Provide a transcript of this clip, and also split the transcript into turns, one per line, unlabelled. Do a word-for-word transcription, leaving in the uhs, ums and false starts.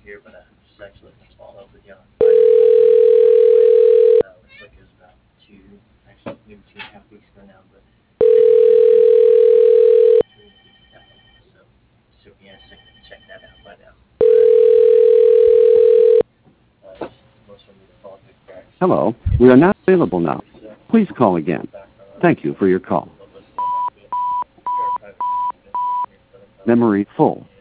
here, but I'm just actually going to follow up with you on Friday. Uh, looks like it was about two, actually maybe two and a half weeks ago now, but so just hoping you had a second to check that out by now. Uh, most of them need to follow through cracks.
Hello, we are not available now. Please call again. Thank you for your call. Memory full.